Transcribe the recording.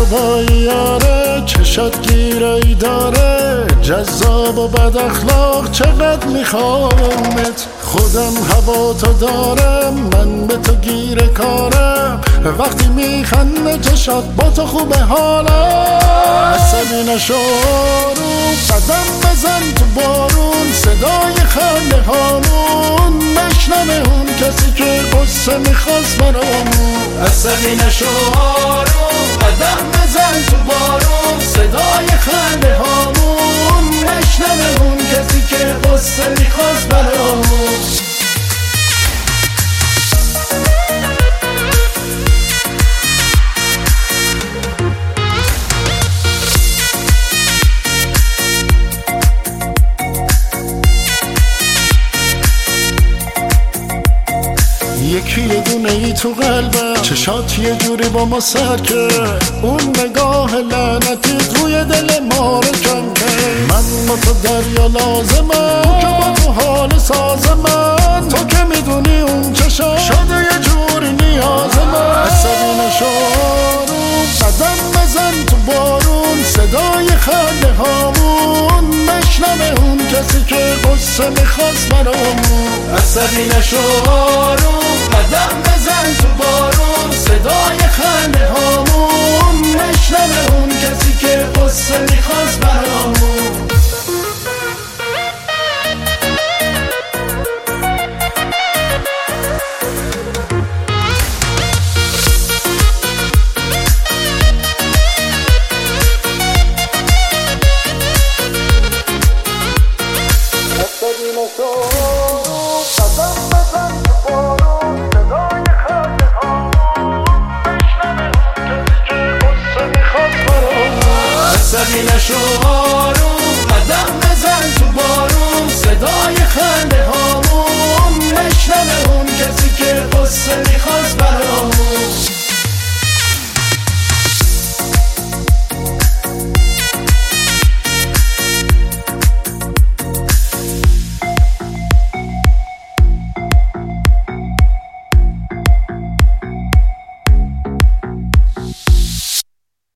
هوایی یاره، چشات گیرایی داره، جذاب و بد اخلاق چقدر میخوامت. خودم هوا تو دارم، من به تو گیر کارم، وقتی میخنده چشات با تو خوبه حالم. عصبی نشو آروم، قدم بزن تو بارون، صدای خنده هامون مشنوه اون کسی که قصه میخواست برامون. عصبی نشو آروم، قدم بزن تو بارون، صدای خنده هامون مشنوه اون کسی که قصه میخواست برامون. یکی یه دونه ای تو قلبم، چشات یه جوری با ما سر کرد، اون نگاه لعنتیت روی دل ما رو کم کرد. من با تو دریا لازمم، که با تو حال ساز من، تو که میدونی اون چشات شده یه جوری نیاز من. عصبی نشو آروم، قدم بزن تو بارون، صدای خنده هامون مشنوه اون کسی که قصه میخواست برامون. عصبی نشو آروم، قدم بزن تو بارون، صدای خنده هامون مشنوه اون کسی که قصه میخواست برامون. عصبی نشو آروم، قدم بزن تو بارون، صدای خنده هامون مشنوه اون کسی که قصه میخواست برامون.